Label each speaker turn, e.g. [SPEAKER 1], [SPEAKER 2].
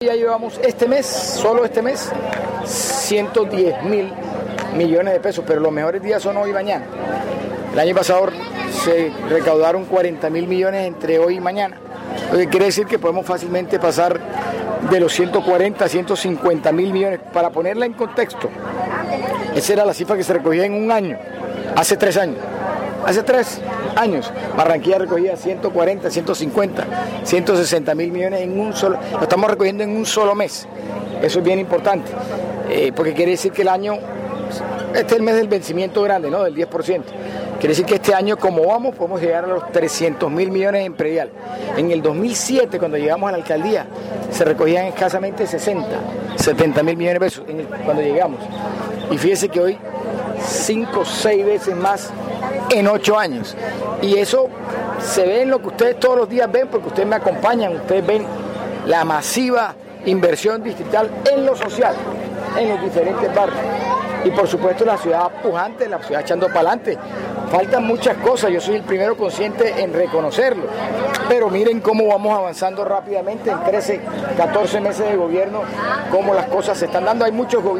[SPEAKER 1] Ya llevamos este mes, solo este mes, 110.000 millones de pesos, pero los mejores días son hoy y mañana. El año pasado se recaudaron 40.000 millones entre hoy y mañana, lo que quiere decir que podemos fácilmente pasar de los 140 a 150.000 millones. Para ponerla en contexto, esa era la cifra que se recogía en un año, hace 3 años. Hace 3 años, Barranquilla recogía 140, 150, 160.000 millones en un solo, lo estamos recogiendo en un solo mes. Eso es bien importante, porque quiere decir que el año, este es el mes del vencimiento grande, ¿no? Del 10%. Quiere decir que este año, como vamos, podemos llegar a los 300.000 millones en predial. En el 2007, cuando llegamos a la alcaldía, se recogían escasamente 70.000 millones de pesos cuando llegamos. Y fíjese que hoy 5 o 6 veces más en 8 años. Y eso se ve en lo que ustedes todos los días ven, porque ustedes me acompañan, ustedes ven la masiva inversión distrital en lo social, en los diferentes barrios. Y por supuesto la ciudad pujante, la ciudad echando para adelante. Faltan muchas cosas, yo soy el primero consciente en reconocerlo, pero miren cómo vamos avanzando rápidamente en 13, 14 meses de gobierno, cómo las cosas se están dando. Hay muchos gobiernos